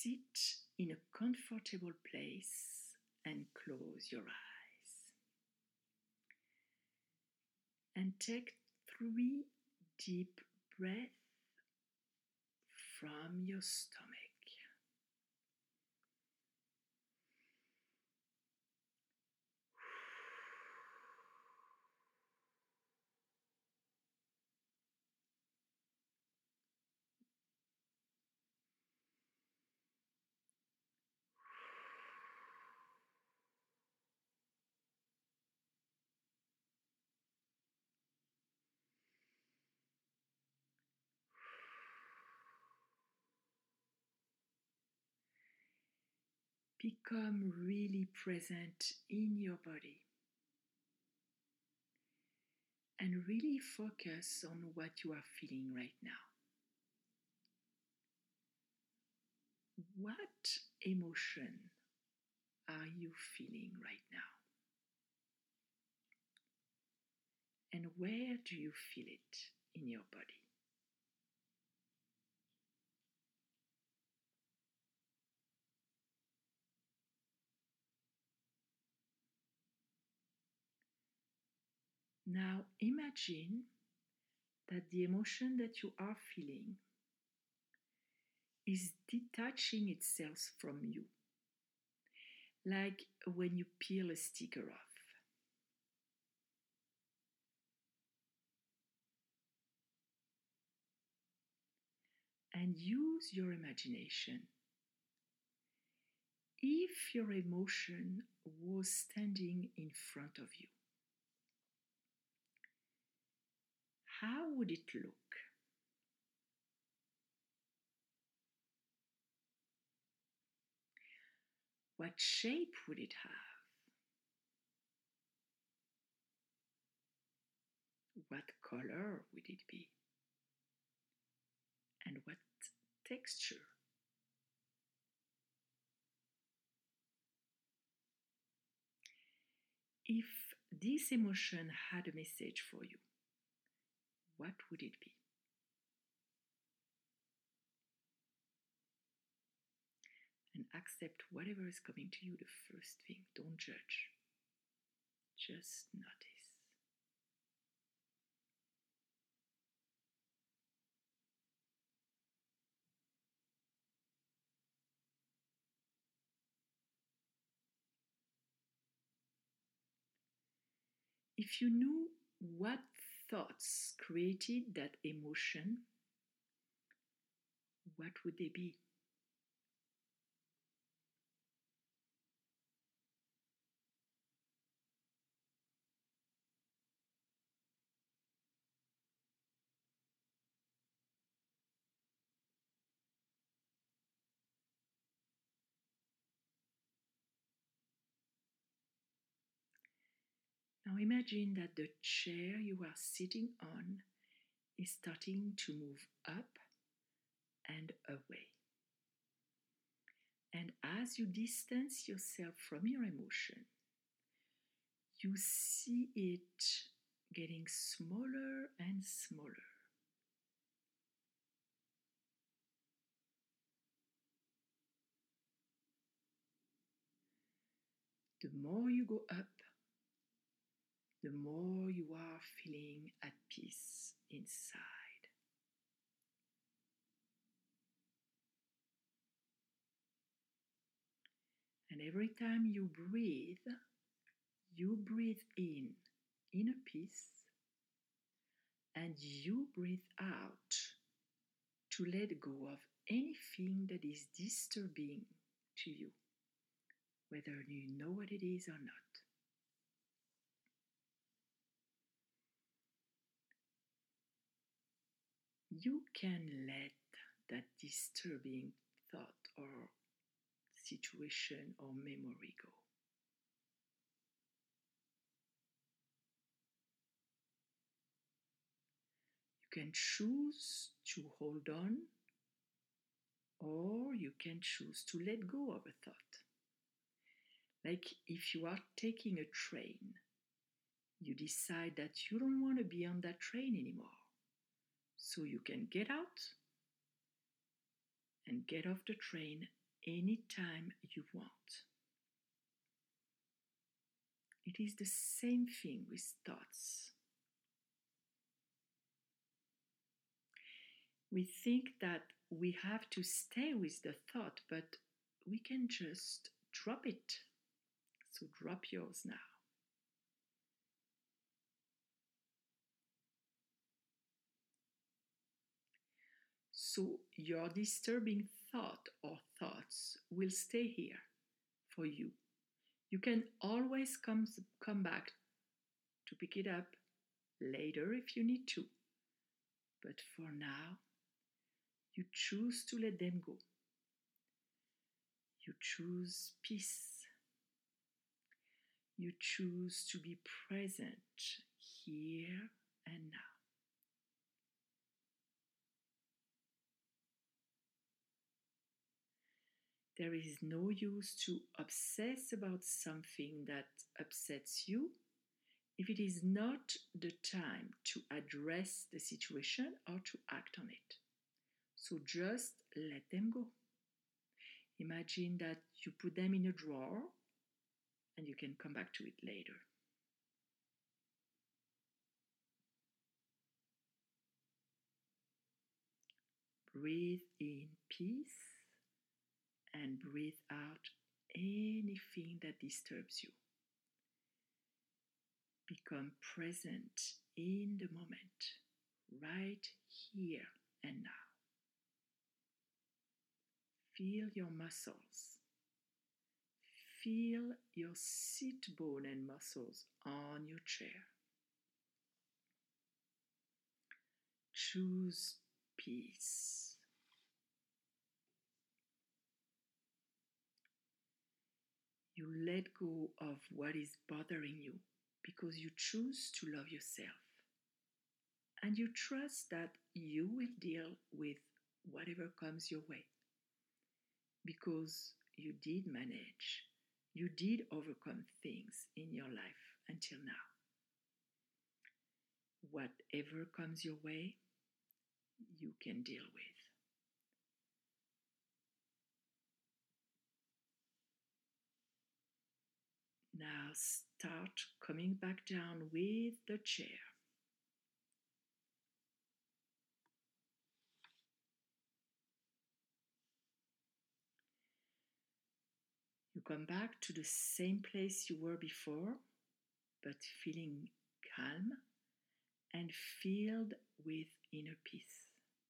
sit in a comfortable place and close your eyes. And take 3 deep breaths from your stomach. Become really present in your body and really focus on what you are feeling right now. What emotion are you feeling right now? And where do you feel it in your body? Now imagine that the emotion that you are feeling is detaching itself from you, like when you peel a sticker off. And use your imagination. If your emotion was standing in front of you, how would it look? What shape would it have? What color would it be? And what texture? If this emotion had a message for you, what would it be? And accept whatever is coming to you the first thing. Don't judge. Just notice. If you knew what thoughts created that emotion, what would they be? Now imagine that the chair you are sitting on is starting to move up and away. And as you distance yourself from your emotion, you see it getting smaller and smaller. The more you go up, the more you are feeling at peace inside. And every time you breathe in inner peace, and you breathe out to let go of anything that is disturbing to you, whether you know what it is or not. You can let that disturbing thought or situation or memory go. You can choose to hold on, or you can choose to let go of a thought. Like if you are taking a train, you decide that you don't want to be on that train anymore. So you can get out and get off the train anytime you want. It is the same thing with thoughts. We think that we have to stay with the thought, but we can just drop it. So drop yours now. So your disturbing thought or thoughts will stay here for you. You can always come back to pick it up later if you need to. But for now, you choose to let them go. You choose peace. You choose to be present here and now. There is no use to obsess about something that upsets you if it is not the time to address the situation or to act on it. So just let them go. Imagine that you put them in a drawer and you can come back to it later. Breathe in peace and breathe out anything that disturbs you. Become present in the moment, right here and now. Feel your muscles. Feel your sit bone and muscles on your chair. Choose peace. You let go of what is bothering you because you choose to love yourself. And you trust that you will deal with whatever comes your way. Because you did manage, you did overcome things in your life until now. Whatever comes your way, you can deal with. Now start coming back down with the chair. You come back to the same place you were before, but feeling calm and filled with inner peace.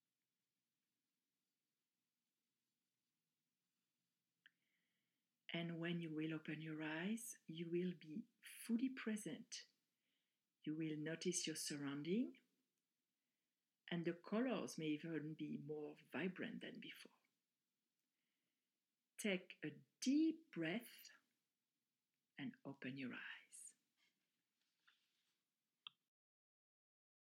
And when you will open your eyes, you will be fully present. You will notice your surrounding, and the colors may even be more vibrant than before. Take a deep breath and open your eyes.